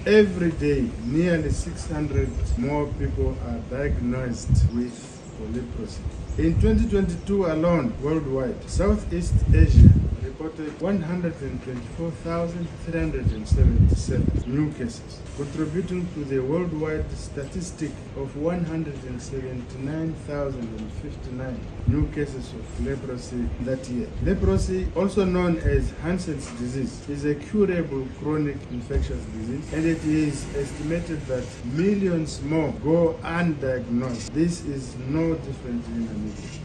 Every day, nearly 600 more people are diagnosed with leprosy. In 2022 alone, worldwide, Southeast Asia reported 124,377 new cases, contributing to the worldwide statistic of 179,059 new cases of leprosy that year. Leprosy, also known as Hansen's disease, is a curable chronic infectious disease, and it is estimated that millions more go undiagnosed. This is no different in Namibia.